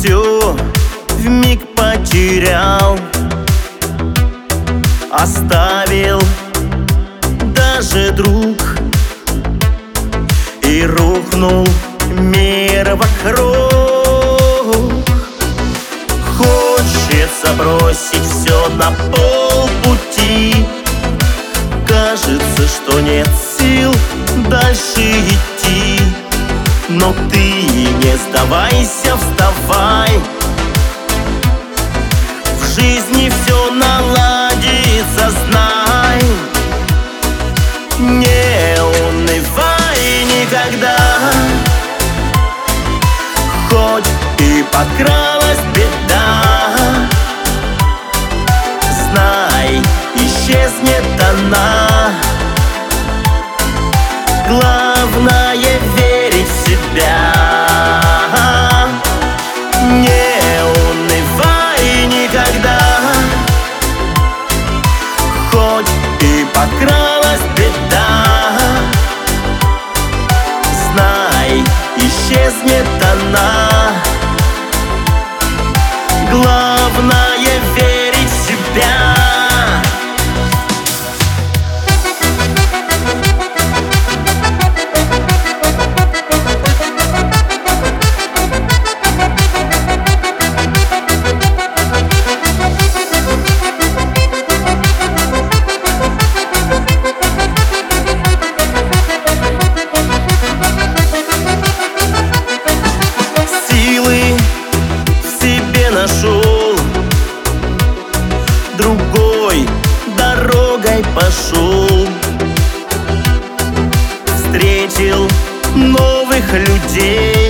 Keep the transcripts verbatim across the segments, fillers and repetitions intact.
все вмиг потерял, оставил даже друг, и рухнул мир вокруг. Хочется бросить все на полпути, кажется, что нет сил дальше идти. Но ты не сдавайся, вставай, в жизни все наладится, знай. Не унывай никогда, хоть и подкралась беда, знай, исчезнет она. Главное верить в себя. Не унывай никогда, хоть и подкралась беда, знай, исчезнет она. Главное верить в себя. Нашел, другой дорогой пошел, встретил новых людей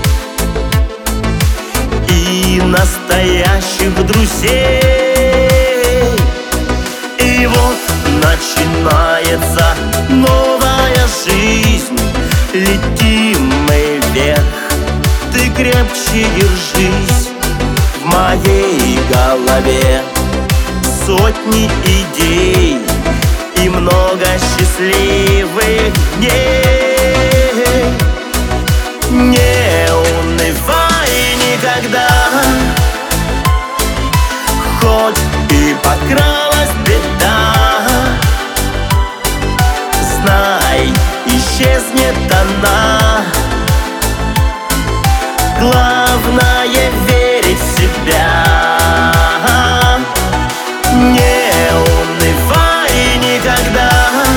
и настоящих друзей. И вот начинается новая жизнь, летим мы вверх, ты крепче держись. В моей голове сотни идей и много счастливых дней. Не унывай никогда, хоть и подкралась беда, знай, исчезнет она. Главное верить в себя. Не унывай никогда,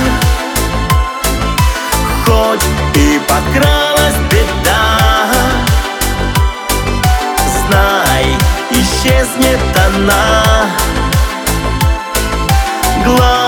хоть и подкралась беда, знай, исчезнет она. Главное